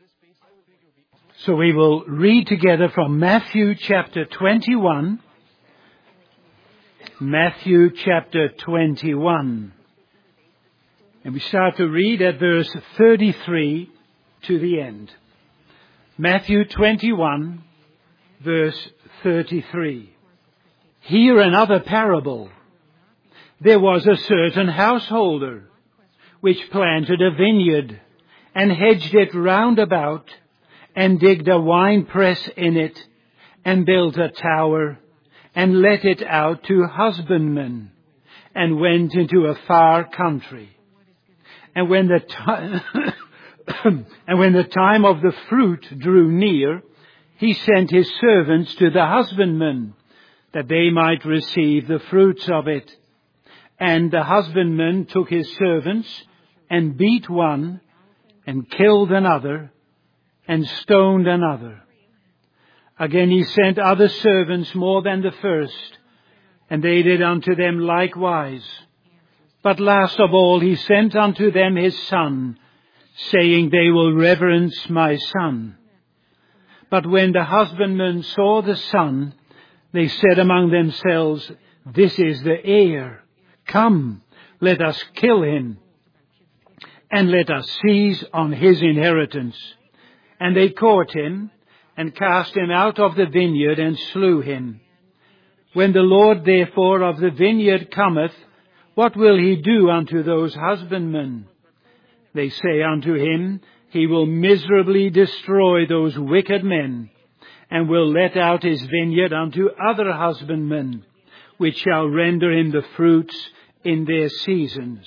So we will read together from Matthew chapter 21. Matthew chapter 21. And we start to read at verse 33 to the end. Matthew 21, verse 33. Hear another parable. There was a certain householder which planted a vineyard and hedged it round about and digged a winepress in it and built a tower and let it out to husbandmen and went into a far country. And when the time of the fruit drew near, he sent his servants to the husbandmen that they might receive the fruits of it. And the husbandman took his servants and beat one and killed another and stoned another. Again he sent other servants more than the first, and they did unto them likewise. But last of all he sent unto them his son, saying, They will reverence my son. But when the husbandmen saw the son, they said among themselves, This is the heir. Come, let us kill him, and let us seize on his inheritance. And they caught him, and cast him out of the vineyard, and slew him. When the Lord therefore of the vineyard cometh, what will he do unto those husbandmen? They say unto him, He will miserably destroy those wicked men, and will let out his vineyard unto other husbandmen, which shall render him the fruits in their seasons.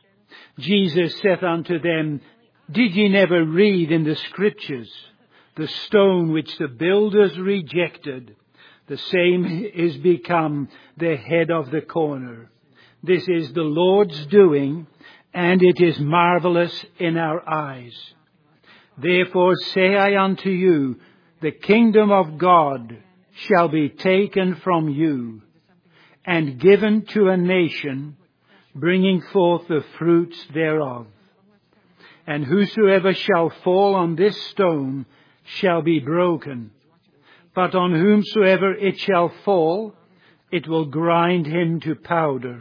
Jesus saith unto them, Did ye never read in the Scriptures, the stone which the builders rejected, the same is become the head of the corner. This is the Lord's doing, and it is marvelous in our eyes. Therefore say I unto you, the kingdom of God shall be taken from you, and given to a nation, bringing forth the fruits thereof. And whosoever shall fall on this stone shall be broken, but on whomsoever it shall fall, it will grind him to powder.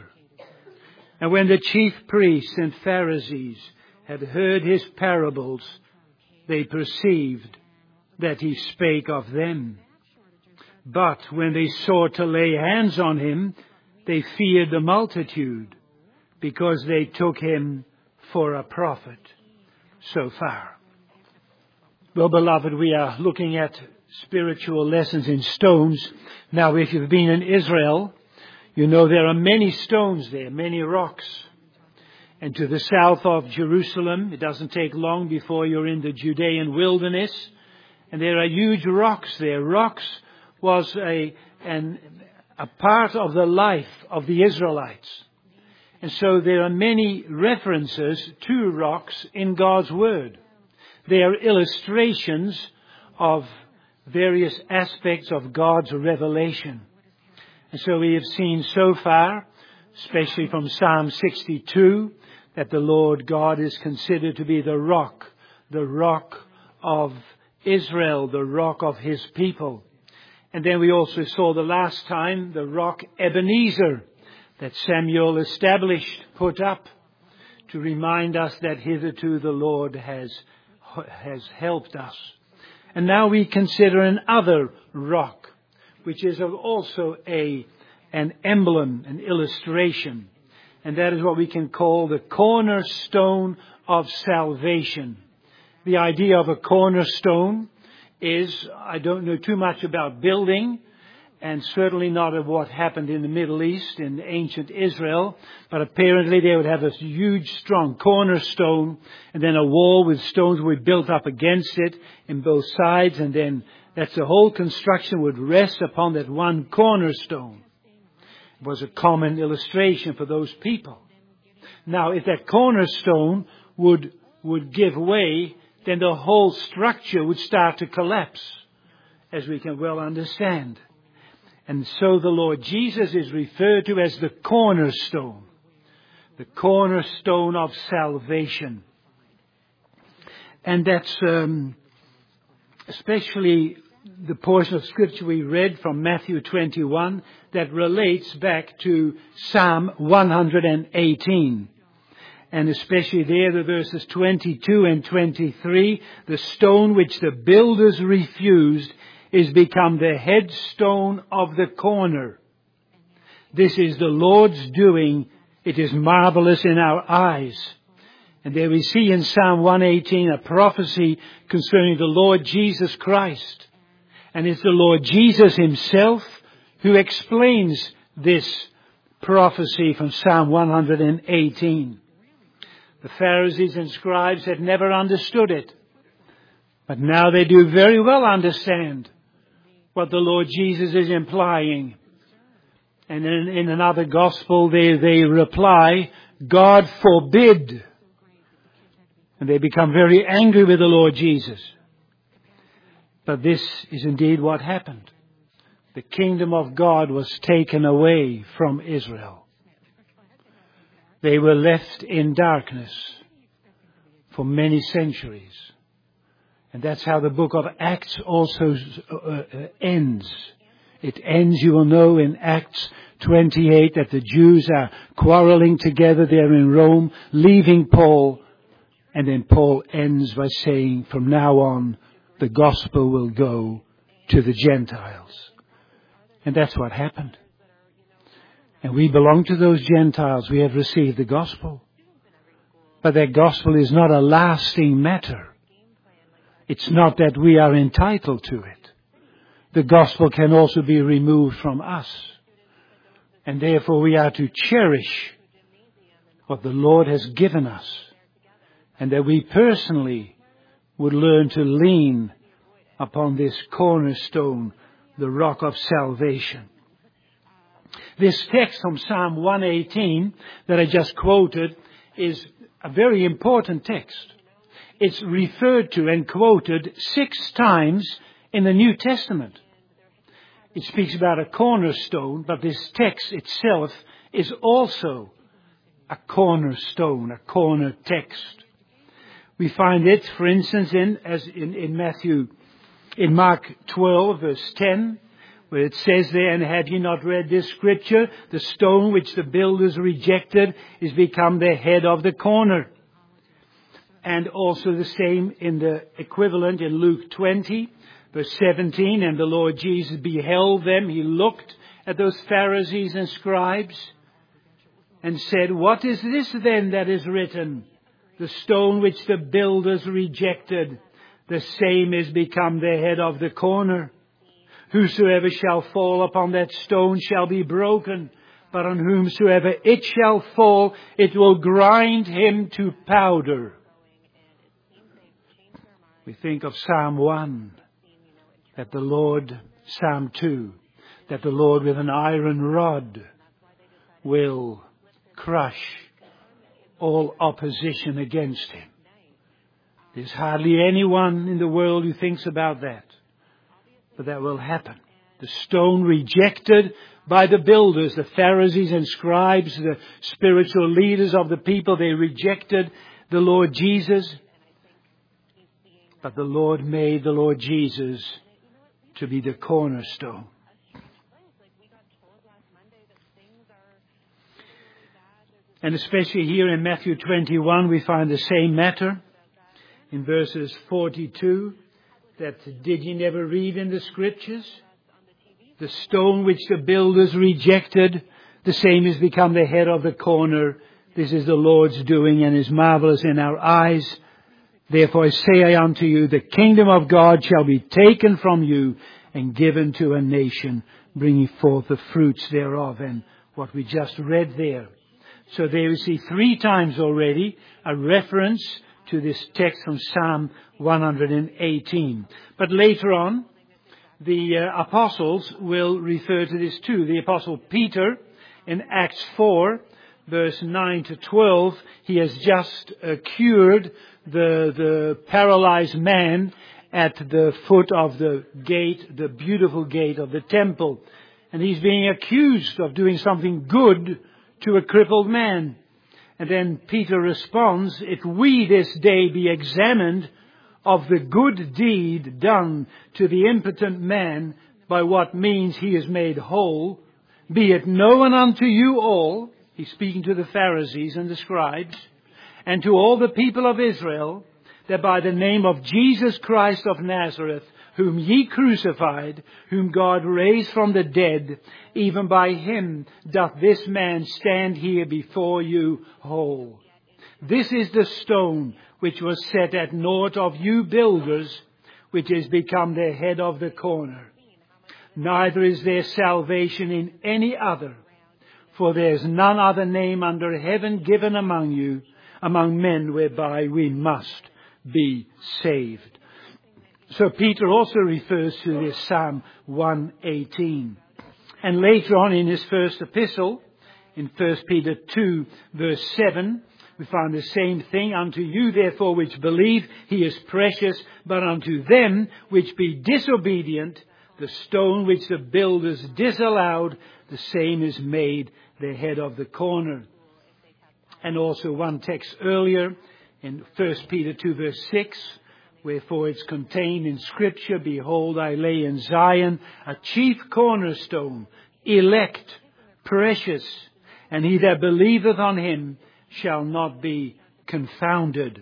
And when the chief priests and Pharisees had heard his parables, they perceived that he spake of them. But when they sought to lay hands on him, they feared the multitude, because they took him for a prophet. So far. Well, beloved, we are looking at spiritual lessons in stones. Now, if you've been in Israel, you know there are many stones there, many rocks. And to the south of Jerusalem, it doesn't take long before you're in the Judean wilderness. And there are huge rocks there. Rocks was a part of the life of the Israelites. And so there are many references to rocks in God's Word. They are illustrations of various aspects of God's revelation. And so we have seen so far, especially from Psalm 62, that the Lord God is considered to be the rock of Israel, the rock of His people. And then we also saw the last time the rock Ebenezer that Samuel established, put up, to remind us that hitherto the Lord has helped us. And now we consider another rock, which is also an emblem, an illustration. And that is what we can call the cornerstone of salvation. The idea of a cornerstone is, I don't know too much about building, and certainly not of what happened in the Middle East, in ancient Israel. But apparently they would have a huge, strong cornerstone, and then a wall with stones would be built up against it in both sides, and then that's the whole construction would rest upon that one cornerstone. It was a common illustration for those people. Now, if that cornerstone would give way, then the whole structure would start to collapse, as we can well understand. And so the Lord Jesus is referred to as the cornerstone of salvation. And that's especially the portion of Scripture we read from Matthew 21 that relates back to Psalm 118. And especially there, the verses 22 and 23, the stone which the builders refused is become the headstone of the corner. This is the Lord's doing. It is marvelous in our eyes. And there we see in Psalm 118 a prophecy concerning the Lord Jesus Christ. And it's the Lord Jesus himself who explains this prophecy from Psalm 118. The Pharisees and scribes had never understood it. But now they do very well understand what the Lord Jesus is implying. And in another gospel they reply, God forbid. And they become very angry with the Lord Jesus. But this is indeed what happened. The kingdom of God was taken away from Israel. They were left in darkness for many centuries. And that's how the book of Acts also ends. It ends, you will know, in Acts 28 that the Jews are quarreling together there in Rome, leaving Paul. And then Paul ends by saying, from now on, the gospel will go to the Gentiles. And that's what happened. And we belong to those Gentiles. We have received the gospel. But that gospel is not a lasting matter. It's not that we are entitled to it. The gospel can also be removed from us. And therefore we are to cherish what the Lord has given us. And that we personally would learn to lean upon this cornerstone, the rock of salvation. This text from Psalm 118 that I just quoted is a very important text. It's referred to and quoted 6 times in the New Testament. It speaks about a cornerstone, but this text itself is also a cornerstone, a corner text. We find it, for instance, in Mark 12, verse 10, where it says there, and have you not read this scripture? The stone which the builders rejected is become the head of the corner. And also the same in the equivalent in Luke 20, verse 17, and the Lord Jesus beheld them. He looked at those Pharisees and scribes and said, what is this then that is written? The stone which the builders rejected, the same is become the head of the corner. Whosoever shall fall upon that stone shall be broken, but on whomsoever it shall fall, it will grind him to powder. We think of Psalm 1, that the Lord, Psalm 2, that the Lord with an iron rod will crush all opposition against him. There's hardly anyone in the world who thinks about that. But that will happen. The stone rejected by the builders, the Pharisees and scribes, the spiritual leaders of the people, they rejected the Lord Jesus. But the Lord made the Lord Jesus to be the cornerstone. And especially here in Matthew 21, we find the same matter in verses 42. That did ye never read in the scriptures? The stone which the builders rejected, the same has become the head of the corner. This is the Lord's doing and is marvelous in our eyes. Therefore I say unto you, the kingdom of God shall be taken from you and given to a nation, bringing forth the fruits thereof. And what we just read there. So there we see 3 times already a reference to this text from Psalm 118. But later on, the apostles will refer to this too. The apostle Peter in Acts 4, verse 9 to 12, he has just cured the paralyzed man at the foot of the gate, the beautiful gate of the temple. And he's being accused of doing something good to a crippled man. And then Peter responds, if we this day be examined of the good deed done to the impotent man, by what means he is made whole, be it known unto you all," he's speaking to the Pharisees and the scribes, "and to all the people of Israel, that by the name of Jesus Christ of Nazareth, whom ye crucified, whom God raised from the dead, even by him doth this man stand here before you whole. This is the stone which was set at naught of you builders, which is become the head of the corner. Neither is there salvation in any other, for there is none other name under heaven given among men, whereby we must be saved." So Peter also refers to this Psalm 118. And later on in his first epistle, in 1 Peter 2 verse 7, we find the same thing. "Unto you therefore which believe he is precious, but unto them which be disobedient, the stone which the builders disallowed, the same is made the head of the corner." And also one text earlier in 1 Peter 2 verse 6, "Wherefore it's contained in Scripture, Behold, I lay in Zion a chief cornerstone, elect, precious, and he that believeth on him shall not be confounded."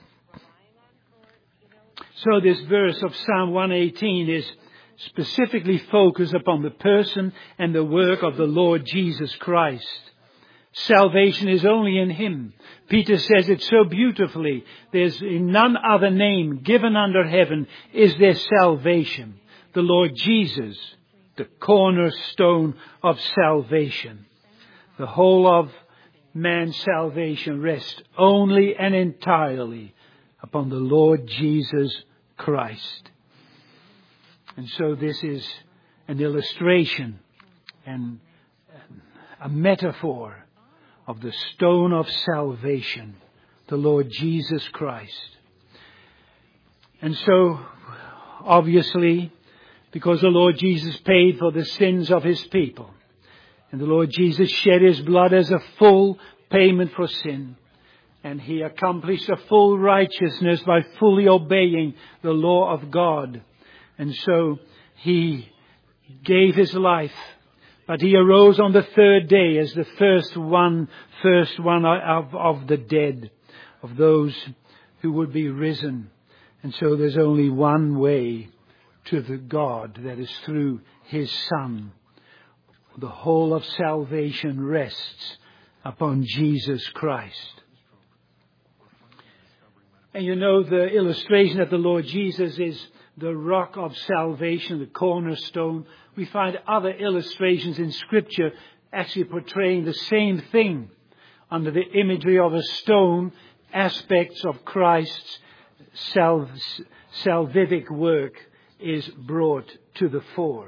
So this verse of Psalm 118 is specifically focused upon the person and the work of the Lord Jesus Christ. Salvation is only in him. Peter says it so beautifully. There's in none other name given under heaven is there salvation. The Lord Jesus, the cornerstone of salvation. The whole of man's salvation rests only and entirely upon the Lord Jesus Christ. And so this is an illustration and a metaphor of the stone of salvation, the Lord Jesus Christ. And so, obviously, because the Lord Jesus paid for the sins of his people, and the Lord Jesus shed his blood as a full payment for sin, and he accomplished a full righteousness by fully obeying the law of God. And so he gave his life, but he arose on the third day as the first one of the dead, of those who would be risen. And so there's only one way to the God, that is through his Son. The whole of salvation rests upon Jesus Christ. And you know, the illustration that the Lord Jesus is the rock of salvation, the cornerstone. We find other illustrations in Scripture actually portraying the same thing. Under the imagery of a stone, aspects of Christ's salvific work is brought to the fore.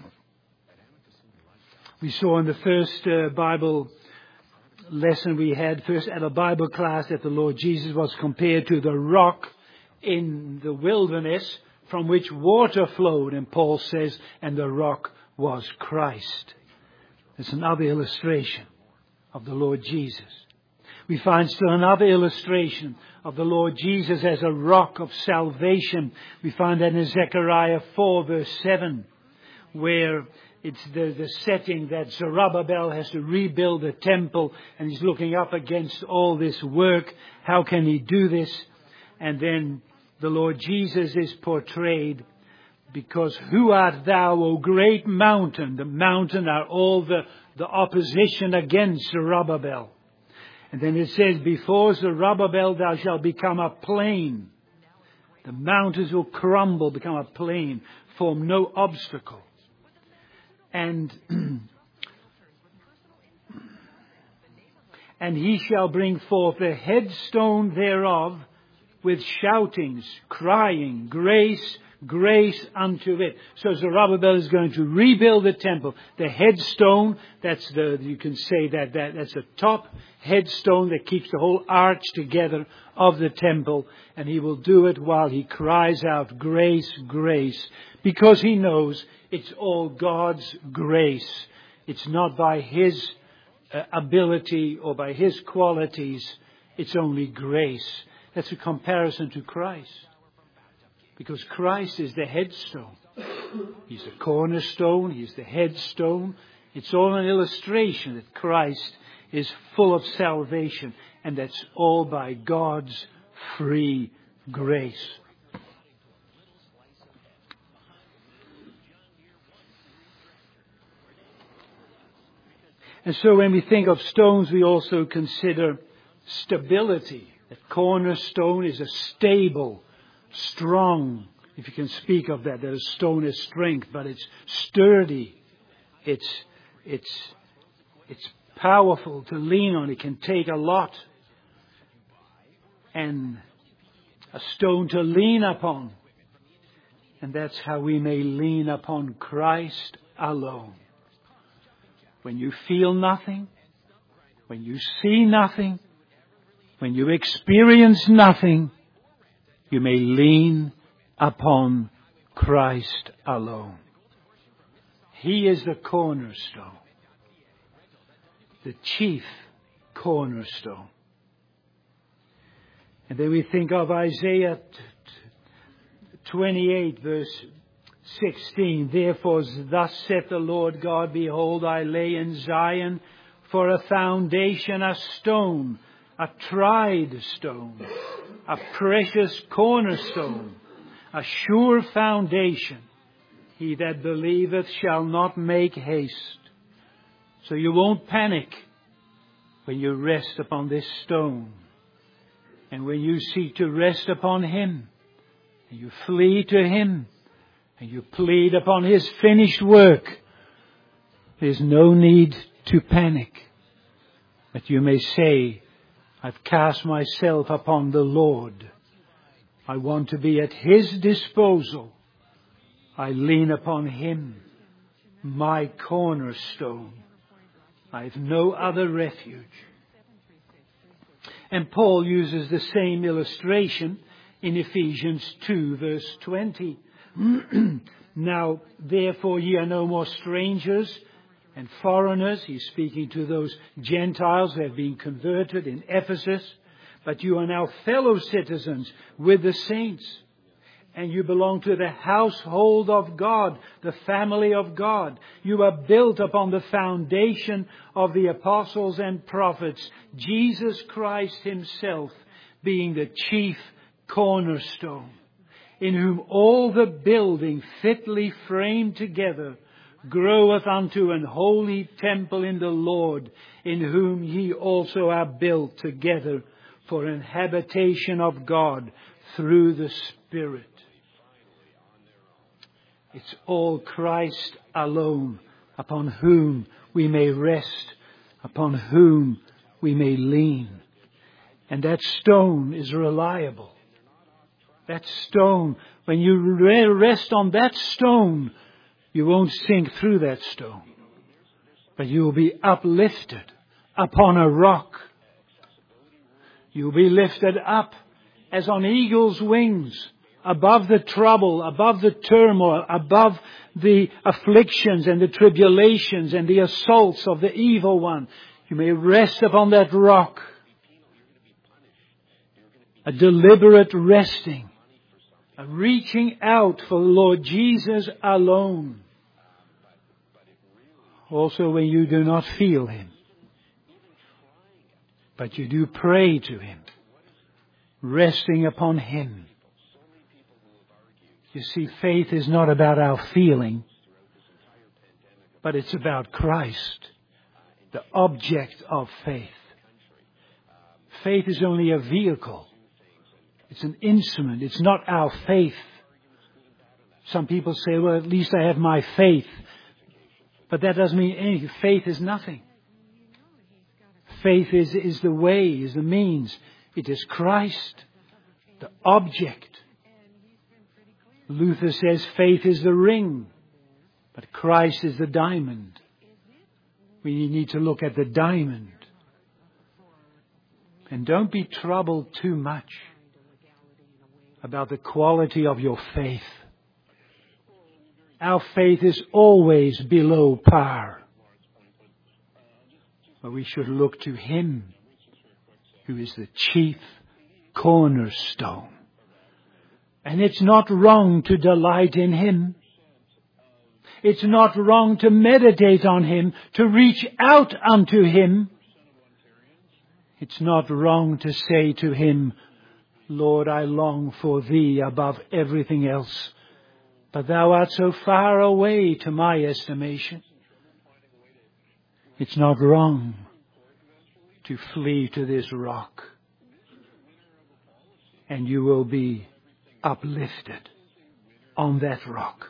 We saw in the first Bible lesson we had, first at a Bible class, that the Lord Jesus was compared to the rock in the wilderness from which water flowed. And Paul says, and the rock was Christ. It's another illustration of the Lord Jesus. We find still another illustration of the Lord Jesus as a rock of salvation. We find that in Zechariah 4 verse 7, where it's the setting that Zerubbabel has to rebuild the temple, and he's looking up against all this work. How can he do this? And then the Lord Jesus is portrayed, because who art thou, O great mountain? The mountain are all the opposition against Zerubbabel. And then it says, before Zerubbabel thou shalt become a plain. The mountains will crumble, become a plain, form no obstacle. And he shall bring forth the headstone thereof with shoutings, crying, grace, grace unto it. So Zerubbabel is going to rebuild the temple. The headstone, that's you can say that's the top headstone that keeps the whole arch together of the temple. And he will do it while he cries out, grace, grace, because he knows it's all God's grace. It's not by his ability or by his qualities. It's only grace. That's a comparison to Christ. Because Christ is the headstone. He's the cornerstone. He's the headstone. It's all an illustration that Christ is full of salvation. And that's all by God's free grace. And so when we think of stones, we also consider stability. That cornerstone is a stable, strong, if you can speak of that a stone is strength, but it's sturdy. It's powerful to lean on. It can take a lot. And a stone to lean upon. And that's how we may lean upon Christ alone. When you feel nothing, when you see nothing, when you experience nothing, you may lean upon Christ alone. He is the cornerstone, the chief cornerstone. And then we think of Isaiah 28 verse 16. Therefore thus saith the Lord God, behold, I lay in Zion for a foundation, a stone, a tried stone, a precious cornerstone, a sure foundation. He that believeth shall not make haste. So you won't panic when you rest upon this stone. And when you seek to rest upon Him, and you flee to Him, and you plead upon His finished work, there's no need to panic. But you may say, I've cast myself upon the Lord. I want to be at His disposal. I lean upon Him, my cornerstone. I've no other refuge. And Paul uses the same illustration in Ephesians 2 verse 20. Now, therefore, ye are no more strangers and foreigners. He's speaking to those Gentiles who have been converted in Ephesus. But you are now fellow citizens with the saints. And you belong to the household of God, the family of God. You are built upon the foundation of the apostles and prophets, Jesus Christ Himself being the chief cornerstone, in whom all the building fitly framed together groweth unto an holy temple in the Lord, in whom ye also are built together for an habitation of God through the Spirit. It's all Christ alone, upon whom we may rest, upon whom we may lean. And that stone is reliable. That stone, when you rest on that stone, you won't sink through that stone. But you will be uplifted upon a rock. You will be lifted up as on eagle's wings, above the trouble, above the turmoil, above the afflictions and the tribulations and the assaults of the evil one. You may rest upon that rock. A deliberate resting. A reaching out for the Lord Jesus alone. Also when you do not feel Him, but you do pray to Him, resting upon Him. You see, faith is not about our feeling, but it's about Christ, the object of faith. Faith is only a vehicle. It's an instrument. It's not our faith. Some people say, well, at least I have my faith. But that doesn't mean anything. Faith is nothing. Faith is the way, is the means. It is Christ, the object. Luther says faith is the ring, but Christ is the diamond. We need to look at the diamond. And don't be troubled too much about the quality of your faith. Our faith is always below par. But we should look to Him who is the chief cornerstone. And it's not wrong to delight in Him. It's not wrong to meditate on Him, to reach out unto Him. It's not wrong to say to Him, Lord, I long for Thee above everything else, but Thou art so far away to my estimation. It's not wrong to flee to this rock, and you will be uplifted on that rock.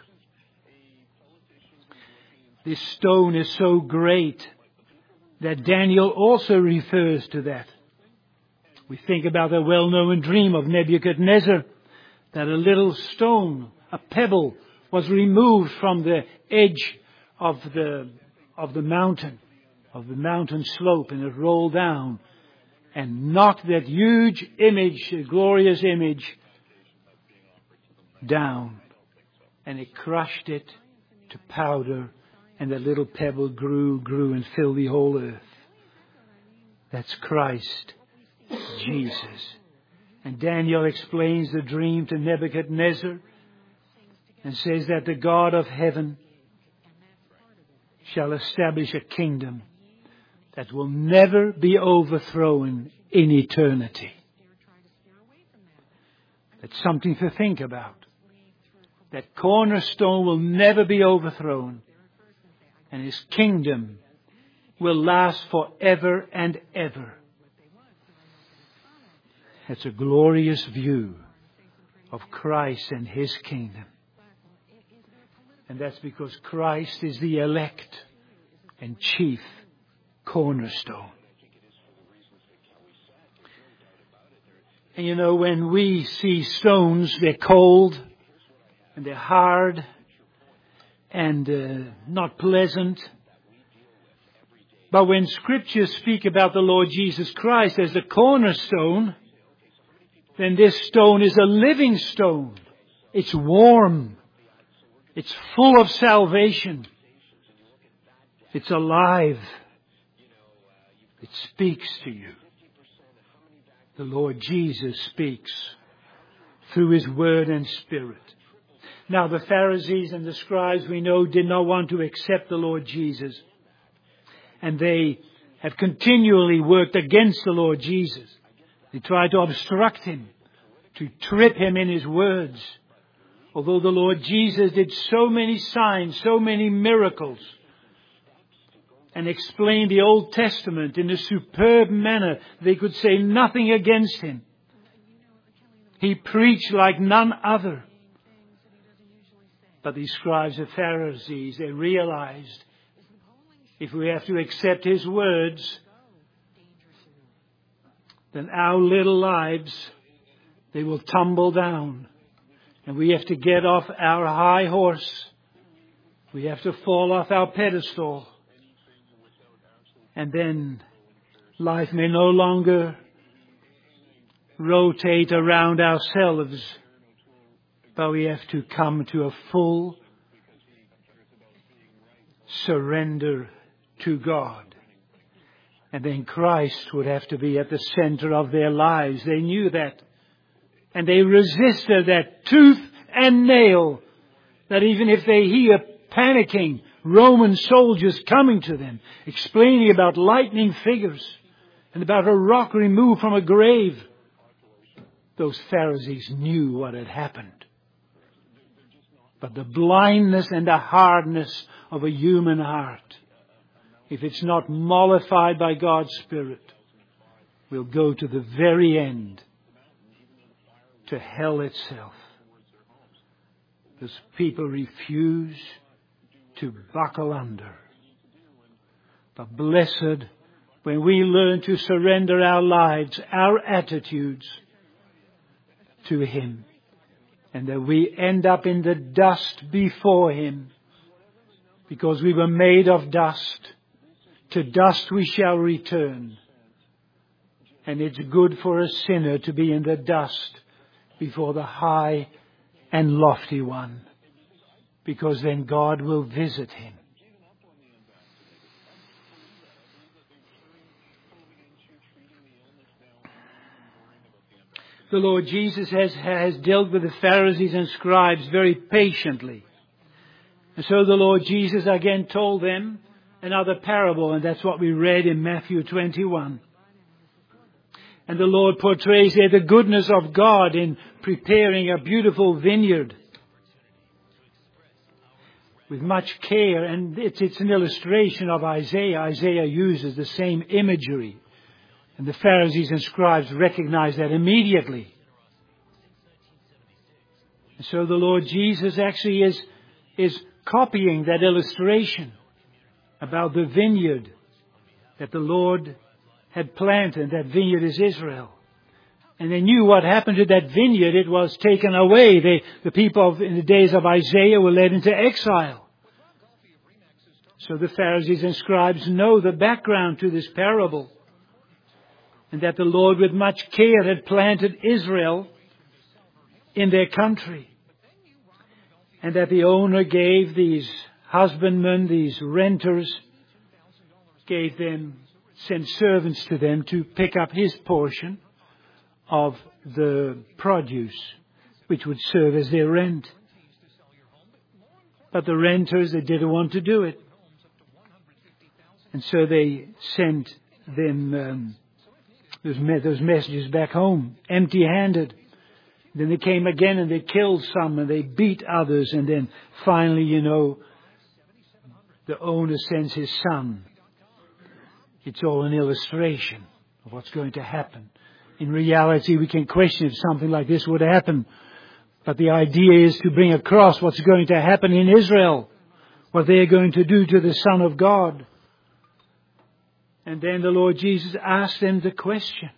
This stone is so great that Daniel also refers to that. We think about the well-known dream of Nebuchadnezzar, that a little stone, a pebble, was removed from the edge of the mountain slope, and it rolled down and knocked that huge image, a glorious image, down. And it crushed it to powder, and the little pebble grew and filled the whole earth. That's Christ, Jesus. And Daniel explains the dream to Nebuchadnezzar and says that the God of heaven shall establish a kingdom that will never be overthrown in eternity. That's something to think about. That cornerstone will never be overthrown, and His kingdom will last forever and ever. It's a glorious view of Christ and His kingdom. And that's because Christ is the elect and chief cornerstone. And you know, when we see stones, they're cold and they're hard and not pleasant. But when Scriptures speak about the Lord Jesus Christ as the cornerstone, then this stone is a living stone. It's warm. It's full of salvation. It's alive. It speaks to you. The Lord Jesus speaks through His Word and Spirit. Now the Pharisees and the scribes, we know, did not want to accept the Lord Jesus. And they have continually worked against the Lord Jesus. They tried to obstruct Him, to trip Him in His words. Although the Lord Jesus did so many signs, so many miracles, and explained the Old Testament in a superb manner, they could say nothing against Him. He preached like none other. But these scribes and Pharisees, they realized if we have to accept His words, then our little lives, they will tumble down. And we have to get off our high horse. We have to fall off our pedestal. And then life may no longer rotate around ourselves, but we have to come to a full surrender to God. And then Christ would have to be at the center of their lives. They knew that. And they resisted that tooth and nail, that even if they hear panicking Roman soldiers coming to them, explaining about lightning figures and about a rock removed from a grave, those Pharisees knew what had happened. But the blindness and the hardness of a human heart, if it's not mollified by God's Spirit, will go to the very end, to hell itself. Because people refuse to buckle under. But blessed when we learn to surrender our lives, our attitudes to Him, and that we end up in the dust before Him, because we were made of dust. To dust we shall return. And it's good for a sinner to be in the dust before the high and lofty One, because then God will visit him. The Lord Jesus has dealt with the Pharisees and scribes very patiently. And so the Lord Jesus again told them another parable, and that's what we read in Matthew 21. And the Lord portrays there the goodness of God in preparing a beautiful vineyard with much care. And it's an illustration of Isaiah. Isaiah uses the same imagery. And the Pharisees and scribes recognize that immediately. And so the Lord Jesus actually is copying that illustration about the vineyard that the Lord had planted. That vineyard is Israel. And they knew what happened to that vineyard. It was taken away. The people in the days of Isaiah were led into exile. So the Pharisees and scribes know the background to this parable. And that the Lord with much care had planted Israel in their country. And that the owner gave these husbandmen, these renters, sent servants to them to pick up his portion of the produce, which would serve as their rent. But the renters, they didn't want to do it. And so they sent them those messages back home, empty-handed. Then they came again and they killed some and they beat others. And then finally, the owner sends his son. It's all an illustration of what's going to happen. In reality, we can question if something like this would happen. But the idea is to bring across what's going to happen in Israel. What they are going to do to the Son of God. And then the Lord Jesus asked them the question.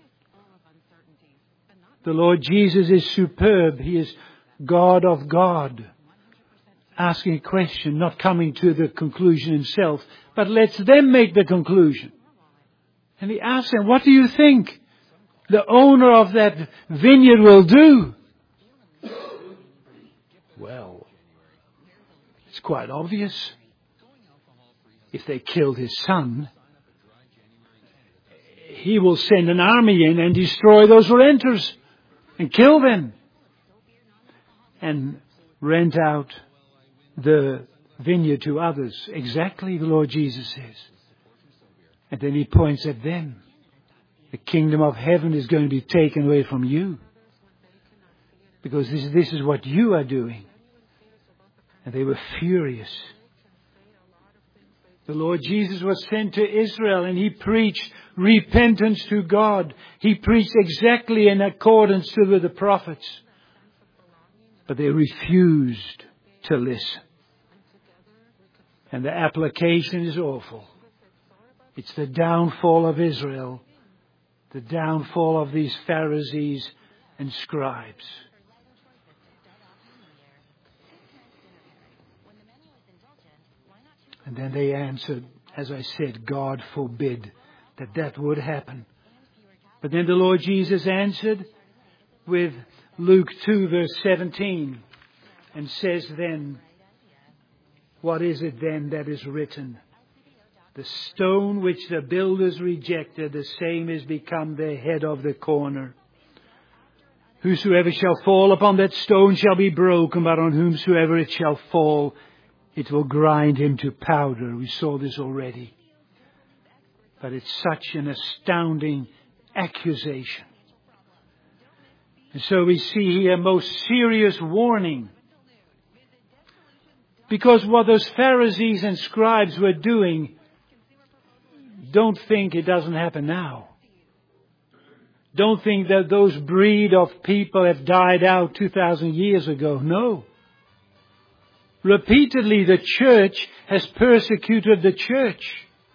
The Lord Jesus is superb. He is God of God. Asking a question, not coming to the conclusion himself, but lets them make the conclusion. And he asks them, what do you think the owner of that vineyard will do? Well, it's quite obvious. If they killed his son, he will send an army in and destroy those renters and kill them and rent out the vineyard to others. Exactly, the Lord Jesus says. And then he points at them. The kingdom of heaven is going to be taken away from you. Because this is what you are doing. And they were furious. The Lord Jesus was sent to Israel and he preached repentance to God. He preached exactly in accordance to the prophets. But they refused to listen. And the application is awful. It's the downfall of Israel. The downfall of these Pharisees and scribes. And then they answered, as I said, God forbid that would happen. But then the Lord Jesus answered with Luke 2 verse 17 and says then, what is it then that is written? The stone which the builders rejected, the same is become the head of the corner. Whosoever shall fall upon that stone shall be broken, but on whomsoever it shall fall, it will grind him to powder. We saw this already. But it's such an astounding accusation. And so we see here a most serious warning. Because what those Pharisees and scribes were doing, don't think it doesn't happen now. Don't think that those breed of people have died out 2,000 years ago. No. Repeatedly, the church has persecuted the church.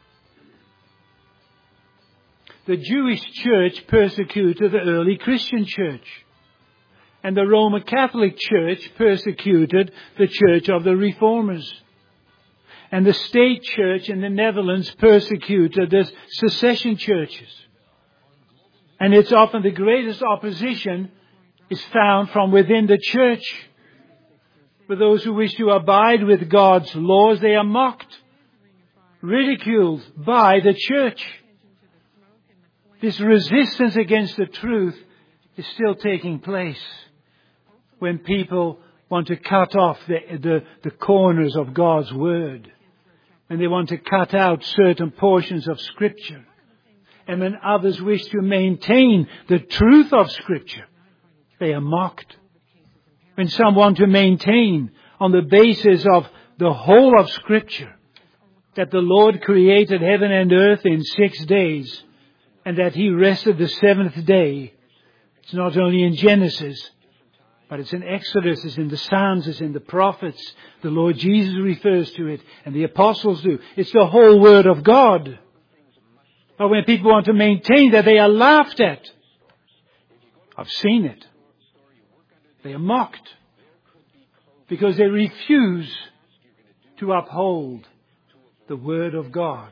The Jewish church persecuted the early Christian church. And the Roman Catholic Church persecuted the church of the Reformers. And the state church in the Netherlands persecuted the secession churches. And it's often the greatest opposition is found from within the church. For those who wish to abide with God's laws, they are mocked, ridiculed by the church. This resistance against the truth is still taking place when people want to cut off the corners of God's Word. And they want to cut out certain portions of Scripture. And when others wish to maintain the truth of Scripture, they are mocked. When some want to maintain on the basis of the whole of Scripture that the Lord created heaven and earth in 6 days and that He rested the seventh day, it's not only in Genesis, but it's in Exodus, it's in the Psalms, it's in the prophets. The Lord Jesus refers to it, and the apostles do. It's the whole Word of God. But when people want to maintain that, they are laughed at. I've seen it. They are mocked because they refuse to uphold the Word of God.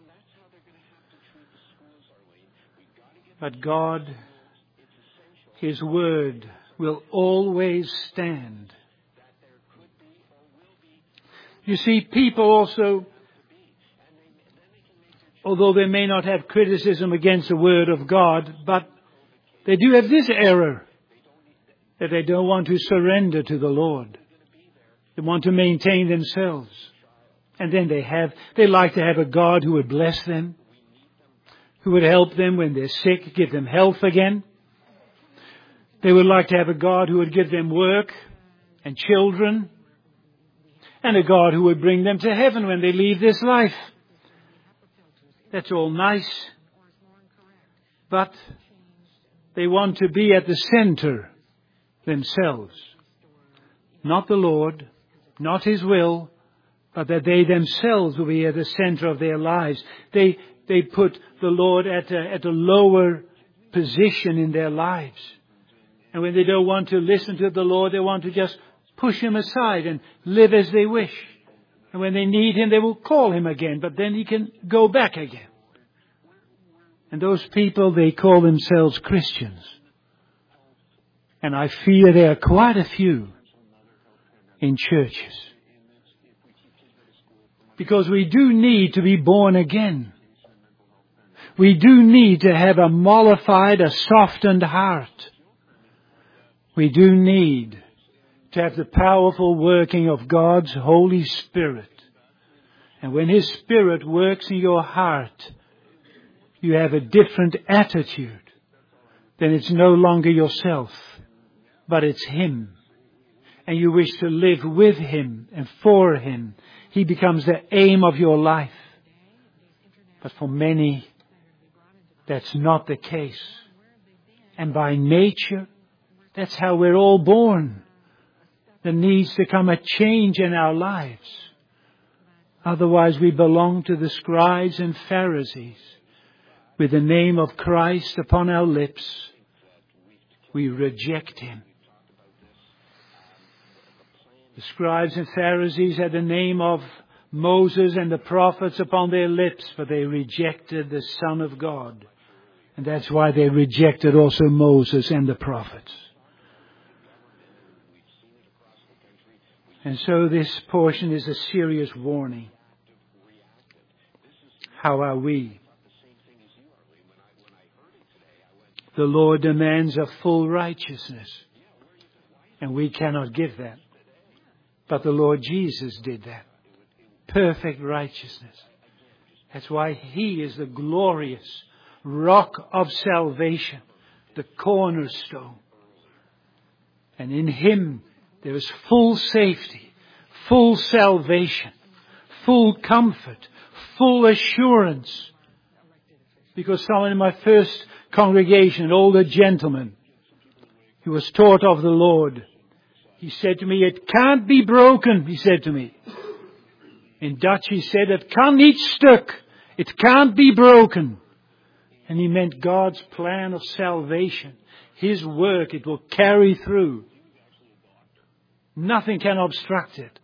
But God, His Word will always stand. You see, people also, although they may not have criticism against the Word of God, but they do have this error, that they don't want to surrender to the Lord. They want to maintain themselves. And then they like to have a God who would bless them, who would help them when they're sick, give them health again. They would like to have a God who would give them work and children, and a God who would bring them to heaven when they leave this life. That's all nice, but they want to be at the center themselves. Not the Lord, not His will, but that they themselves will be at the center of their lives. They put the Lord at a lower position in their lives. And when they don't want to listen to the Lord, they want to just push Him aside and live as they wish. And when they need Him, they will call Him again, but then He can go back again. And those people, they call themselves Christians. And I fear there are quite a few in churches. Because we do need to be born again. We do need to have a mollified, a softened heart. We do need to have the powerful working of God's Holy Spirit. And when His Spirit works in your heart, you have a different attitude. Then it's no longer yourself, but it's Him. And you wish to live with Him and for Him. He becomes the aim of your life. But for many, that's not the case. And by nature, that's how we're all born. There needs to come a change in our lives. Otherwise we belong to the scribes and Pharisees. With the name of Christ upon our lips, we reject Him. The scribes and Pharisees had the name of Moses and the prophets upon their lips, but they rejected the Son of God. And that's why they rejected also Moses and the prophets. And so this portion is a serious warning. How are we? The Lord demands a full righteousness, and we cannot give that. But the Lord Jesus did that. Perfect righteousness. That's why He is the glorious rock of salvation, the cornerstone. And in Him there is full safety, full salvation, full comfort, full assurance. Because someone in my first congregation, an older gentleman, who was taught of the Lord, he said to me, "It can't be broken," he said to me. In Dutch he said, "It kan niet stuk. It can't be broken." And he meant God's plan of salvation. His work, it will carry through. Nothing can obstruct it.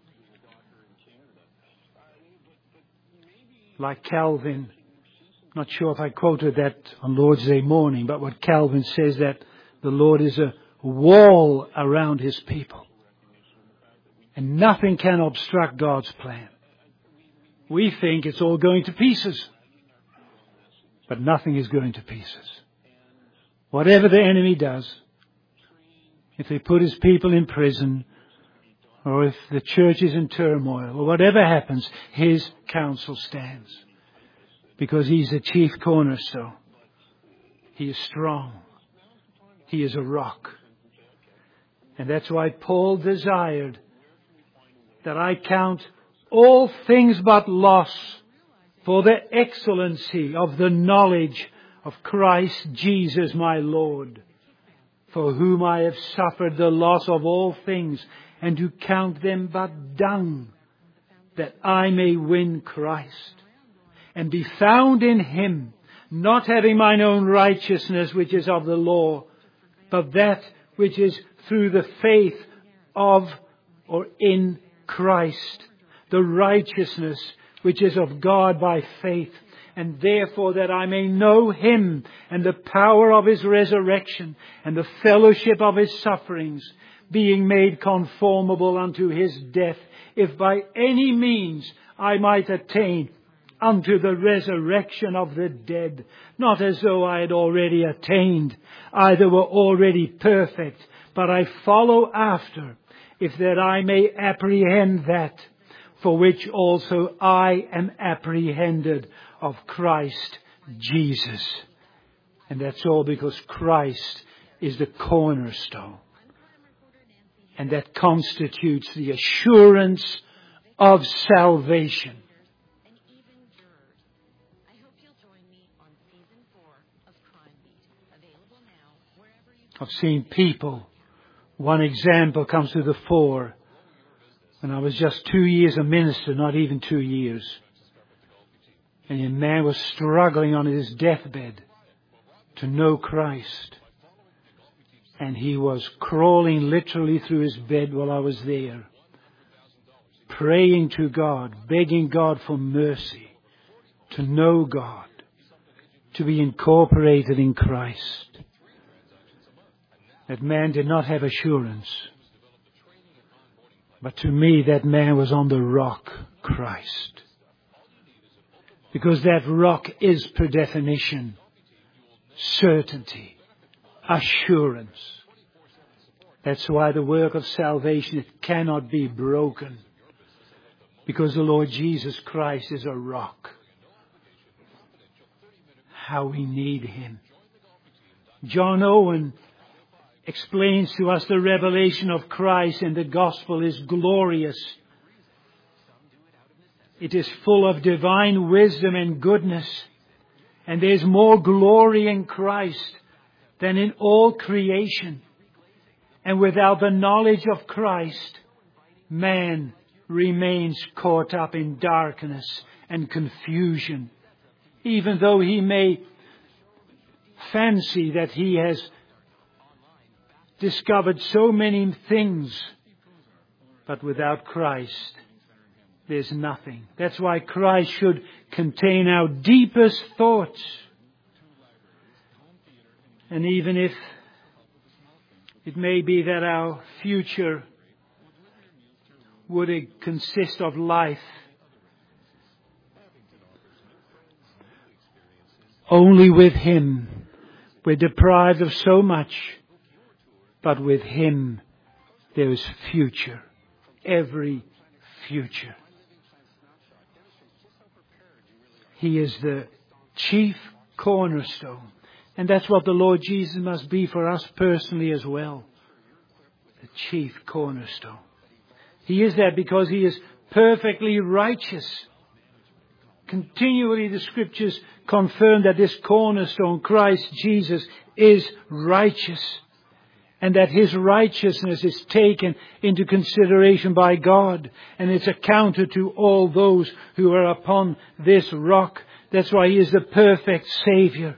Like Calvin, not sure if I quoted that on Lord's Day morning, but what Calvin says, that the Lord is a wall around His people. And nothing can obstruct God's plan. We think it's all going to pieces. But nothing is going to pieces. Whatever the enemy does, if they put His people in prison, or if the church is in turmoil, or whatever happens, His counsel stands. Because He's the chief cornerstone. He is strong. He is a rock. And that's why Paul desired that I count all things but loss for the excellency of the knowledge of Christ Jesus my Lord, for whom I have suffered the loss of all things, and to count them but dung, that I may win Christ, and be found in Him, not having mine own righteousness which is of the law, but that which is through the faith of or in Christ, the righteousness which is of God by faith, and therefore that I may know Him and the power of His resurrection and the fellowship of His sufferings, being made conformable unto His death, if by any means I might attain unto the resurrection of the dead, not as though I had already attained, either were already perfect, but I follow after, if that I may apprehend that, for which also I am apprehended of Christ Jesus. And that's all because Christ is the cornerstone. And that constitutes the assurance of salvation. I've seen people, one example comes to the fore. When I was just 2 years a minister, not even 2 years. And a man was struggling on his deathbed to know Christ. And he was crawling literally through his bed while I was there, praying to God, begging God for mercy, to know God, to be incorporated in Christ. That man did not have assurance. But to me, that man was on the rock, Christ. Because that rock is, per definition, certainty, assurance. That's why the work of salvation, it cannot be broken. Because the Lord Jesus Christ is a rock. How we need Him. John Owen explains to us the revelation of Christ in the gospel is glorious. It is full of divine wisdom and goodness. And there's more glory in Christ than in all creation. And without the knowledge of Christ, man remains caught up in darkness and confusion. Even though he may fancy that he has discovered so many things, but without Christ, there's nothing. That's why Christ should contain our deepest thoughts. And even if it may be that our future would consist of life only with Him, we're deprived of so much. But with Him, there is future. Every future. He is the chief cornerstone. And that's what the Lord Jesus must be for us personally as well. The chief cornerstone. He is that because He is perfectly righteous. Continually the Scriptures confirm that this cornerstone, Christ Jesus, is righteous. And that His righteousness is taken into consideration by God. And it's accounted to all those who are upon this rock. That's why He is the perfect Savior.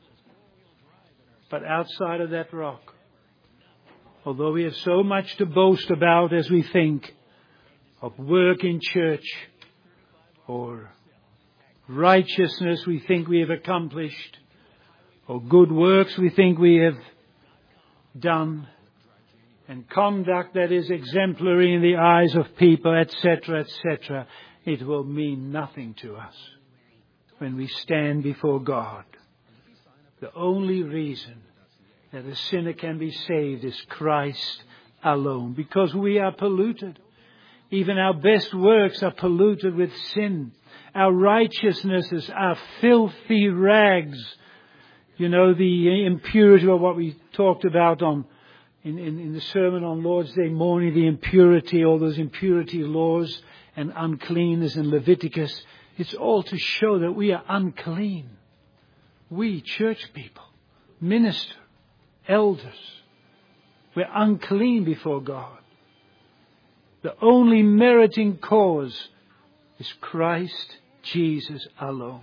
But outside of that rock, although we have so much to boast about as we think of work in church or righteousness we think we have accomplished or good works we think we have done, and conduct that is exemplary in the eyes of people, etc., etc., it will mean nothing to us when we stand before God. The only reason that a sinner can be saved is Christ alone. Because we are polluted. Even our best works are polluted with sin. Our righteousnesses are filthy rags. You know, the impurity of what we talked about in the sermon on Lord's Day morning, the impurity, all those impurity laws and uncleanness in Leviticus. It's all to show that we are unclean. We, church people, minister, elders, we're unclean before God. The only meriting cause is Christ Jesus alone.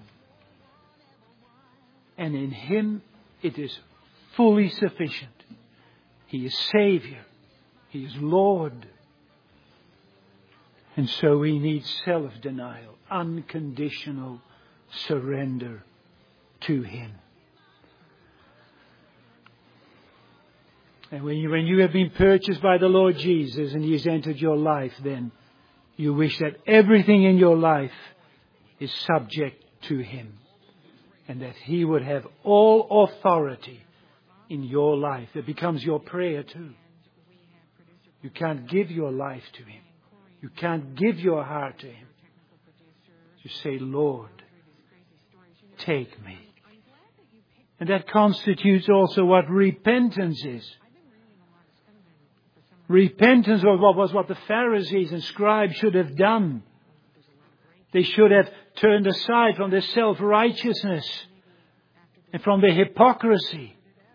And in Him it is fully sufficient. He is Savior. He is Lord. And so we need self-denial, unconditional surrender to Him. And when you have been purchased by the Lord Jesus and He has entered your life, then you wish that everything in your life is subject to Him. And that He would have all authority in your life. It becomes your prayer too. You can't give your life to Him. You can't give your heart to Him. You say, Lord, take me. And that constitutes also what repentance is. Repentance was what the Pharisees and scribes should have done. They should have turned aside from their self-righteousness and from their hypocrisy.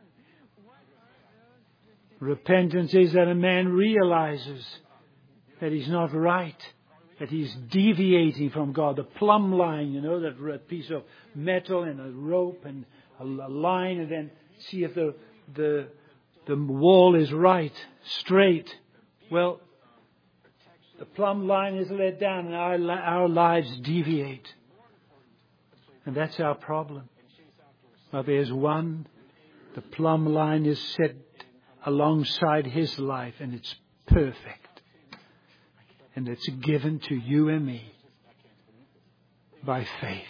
Repentance is that a man realizes that he's not right, that he's deviating from God. The plumb line, you know, that piece of metal and a rope and a line, and then see if the wall is right, straight. Well, the plumb line is let down and our lives deviate. And that's our problem. But there's one, the plumb line is set alongside His life and it's perfect. And it's given to you and me by faith,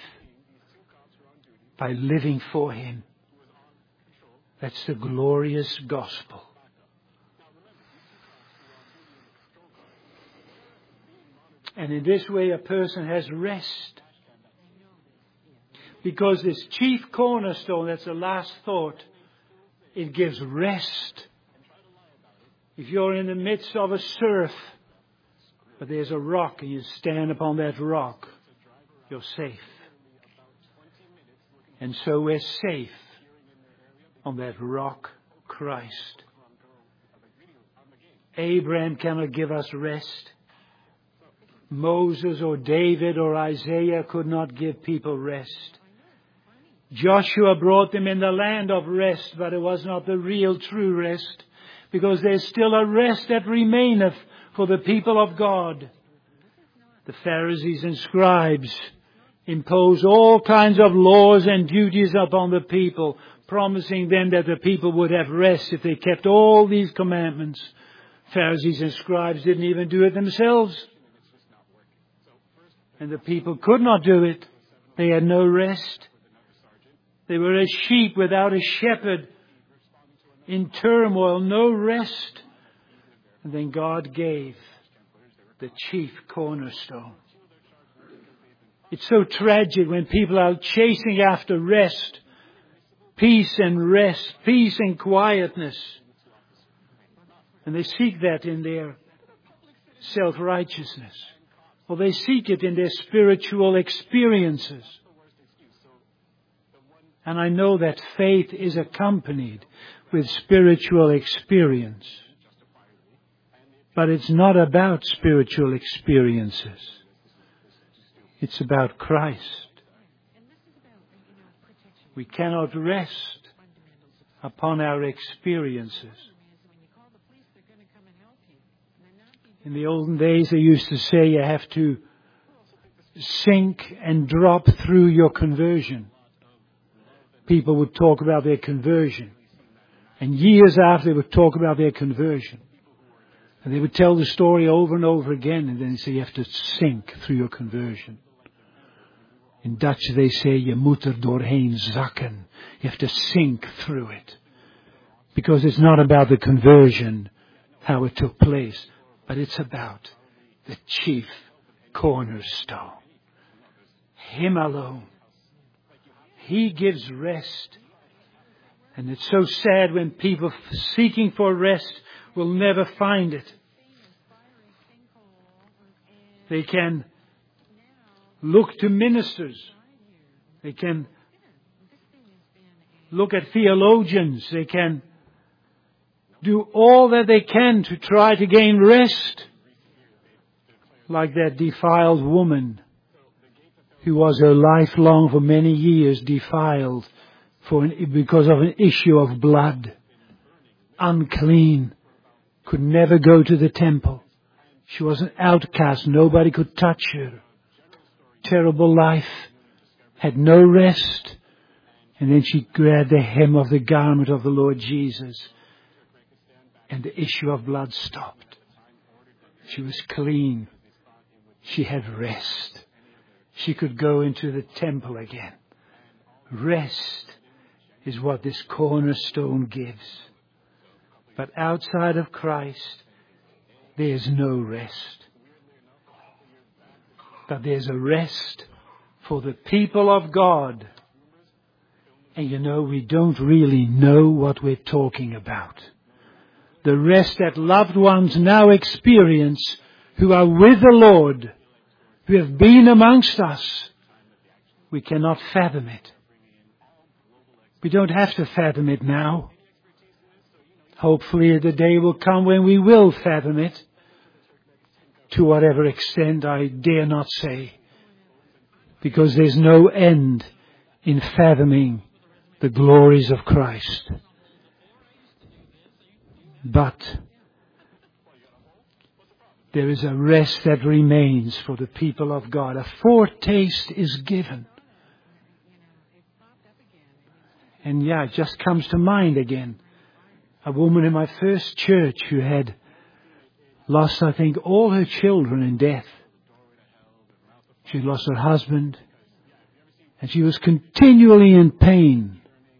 by living for Him. That's the glorious gospel. And in this way a person has rest. Because this chief cornerstone, that's the last thought, it gives rest. If you're in the midst of a surf, but there's a rock and you stand upon that rock, you're safe. And so we're safe on that rock, Christ. Abraham cannot give us rest. Moses or David or Isaiah could not give people rest. Joshua brought them in the land of rest, but it was not the real true rest, because there's still a rest that remaineth for the people of God. The Pharisees and scribes impose all kinds of laws and duties upon the people, promising them that the people would have rest if they kept all these commandments. Pharisees and scribes didn't even do it themselves. And the people could not do it. They had no rest. They were as sheep without a shepherd, in turmoil, no rest. And then God gave the chief cornerstone. It's so tragic when people are chasing after rest, peace and rest, peace and quietness. And they seek that in their self-righteousness. Or they seek it in their spiritual experiences. And I know that faith is accompanied with spiritual experience. But it's not about spiritual experiences. It's about Christ. We cannot rest upon our experiences. In the olden days, they used to say you have to sink and drop through your conversion. People would talk about their conversion. And years after, they would talk about their conversion. And they would tell the story over and over again. And then they say you have to sink through your conversion. In Dutch, they say je moet er doorheen zakken. You have to sink through it. Because it's not about the conversion, how it took place, but it's about the chief cornerstone. Him alone. He gives rest. And it's so sad when people seeking for rest will never find it. They can look to ministers. They can look at theologians. They can do all that they can to try to gain rest. Like that defiled woman who was her lifelong for many years defiled because of an issue of blood. Unclean. Could never go to the temple. She was an outcast. Nobody could touch her. Terrible life. Had no rest. And then she grabbed the hem of the garment of the Lord Jesus. And the issue of blood stopped. She was clean. She had rest. She could go into the temple again. Rest is what this cornerstone gives. But outside of Christ, there's no rest. But there's a rest for the people of God. And you know, we don't really know what we're talking about. The rest that loved ones now experience who are with the Lord, who have been amongst us, we cannot fathom it. We don't have to fathom it now. Hopefully the day will come when we will fathom it. To whatever extent I dare not say. Because there's no end in fathoming the glories of Christ. But there is a rest that remains for the people of God. A foretaste is given. And it just comes to mind again. A woman in my first church who had lost, I think, all her children in death. She lost her husband. And she was continually in pain.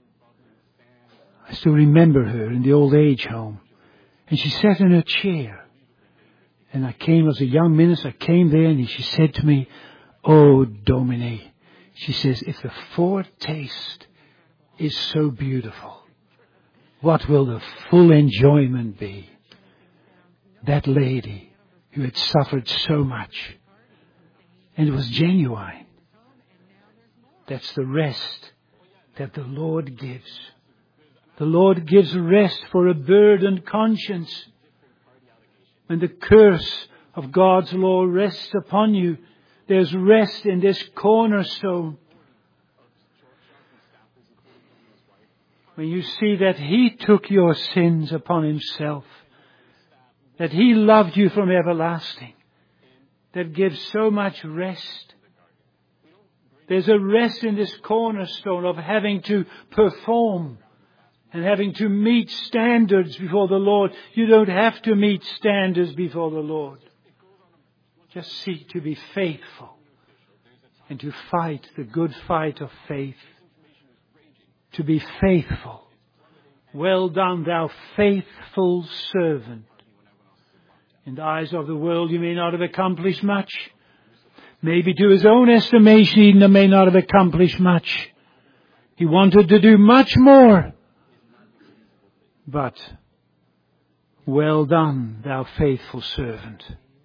I still remember her in the old age home. And she sat in her chair. And I came as a young minister. I came there and she said to me, "Oh, Domine," she says, "if the foretaste is so beautiful, what will the full enjoyment be?" That lady who had suffered so much. And it was genuine. That's the rest that the Lord gives. The Lord gives rest for a burdened conscience. When the curse of God's law rests upon you, there's rest in this cornerstone. When you see that He took your sins upon Himself, that He loved you from everlasting, that gives so much rest. There's a rest in this cornerstone of having to perform and having to meet standards before the Lord. You don't have to meet standards before the Lord. Just seek to be faithful and to fight the good fight of faith. To be faithful. Well done, thou faithful servant. In the eyes of the world, you may not have accomplished much. Maybe to his own estimation, he may not have accomplished much. He wanted to do much more. But, well done, thou faithful servant.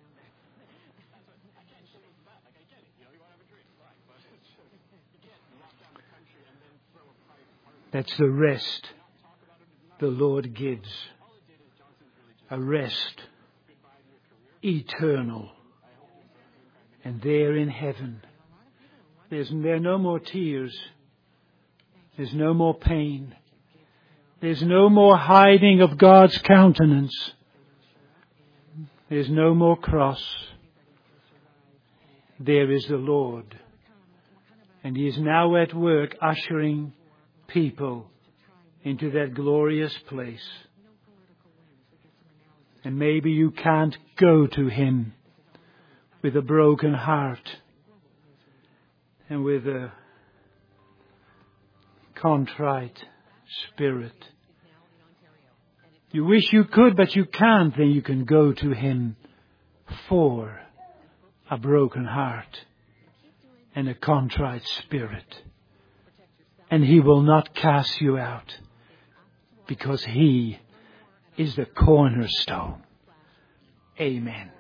That's the rest the Lord gives. A rest eternal. And there in heaven, there are no more tears. There's no more pain. There's no more hiding of God's countenance. There's no more cross. There is the Lord. And He is now at work ushering people into that glorious place. And maybe you can't go to Him with a broken heart and with a contrite spirit. You wish you could, but you can't, then you can go to Him for a broken heart and a contrite spirit. And He will not cast you out, because He is the cornerstone. Amen.